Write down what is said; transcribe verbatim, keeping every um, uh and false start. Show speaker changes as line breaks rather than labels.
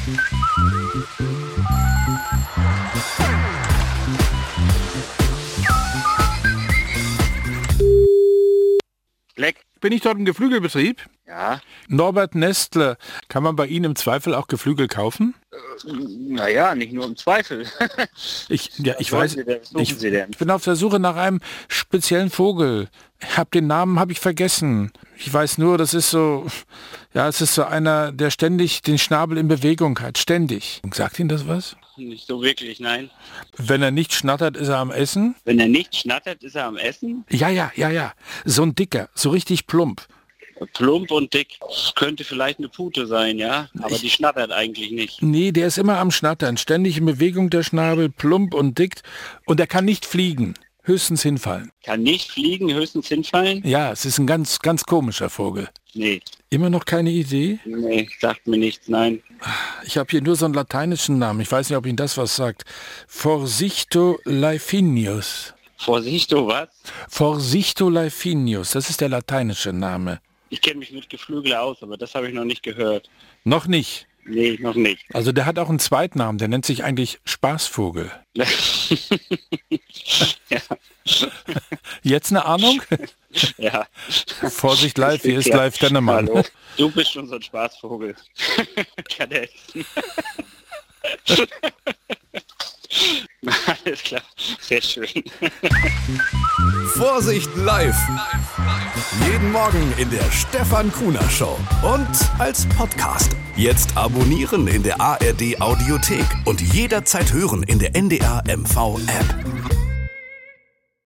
Leck.
Bin ich dort im Geflügelbetrieb?
Ja.
Norbert Nestle, kann man bei Ihnen im Zweifel auch Geflügel kaufen?
Äh, naja, nicht nur im Zweifel.
Ich, ja, ich
Was
weiß,
Sie denn? Was suchen
ich,
Sie denn?
ich bin auf der Suche nach einem speziellen Vogel. Ich hab den Namen habe ich vergessen. Ich weiß nur, das ist so, ja, es ist so einer, der ständig den Schnabel in Bewegung hat, ständig. Sagt Ihnen das was?
Nicht so wirklich, nein.
Wenn er nicht schnattert, ist er am Essen?
Wenn er nicht schnattert, ist er am Essen.
Ja, ja, ja, ja. So ein dicker, so richtig plump.
Plump und dick. Das könnte vielleicht eine Pute sein, ja. Aber
Ich-
die schnattert eigentlich nicht.
Nee, der ist immer am Schnattern, ständig in Bewegung der Schnabel, plump und dick. Und er kann nicht fliegen, höchstens hinfallen.
Kann nicht fliegen, höchstens hinfallen?
Ja, es ist ein ganz, ganz komischer Vogel.
Nee.
Immer noch keine Idee?
Nee, sagt mir nichts, nein.
Ich habe hier nur so einen lateinischen Namen. Ich weiß nicht, ob Ihnen das was sagt. Forsichtolaephinius.
Vorsicht, du was?
Forsichtolaephinius, das ist der lateinische Name.
Ich kenne mich mit Geflügel aus, aber das habe ich noch nicht gehört.
Noch nicht.
Nee, noch nicht.
Also der hat auch einen Zweitnamen, der nennt sich eigentlich Spaßvogel.
Ja.
Jetzt eine Ahnung?
Ja.
Vorsicht live, hier ist
Ja.
live Dennemann.
Hallo. Du bist schon so ein Spaßvogel. Kadett. Alles klar, sehr schön.
Vorsicht live. Jeden Morgen in der Stefan Kuhner Show und als Podcast. Jetzt abonnieren in der A R D Audiothek und jederzeit hören in der N D R M V App.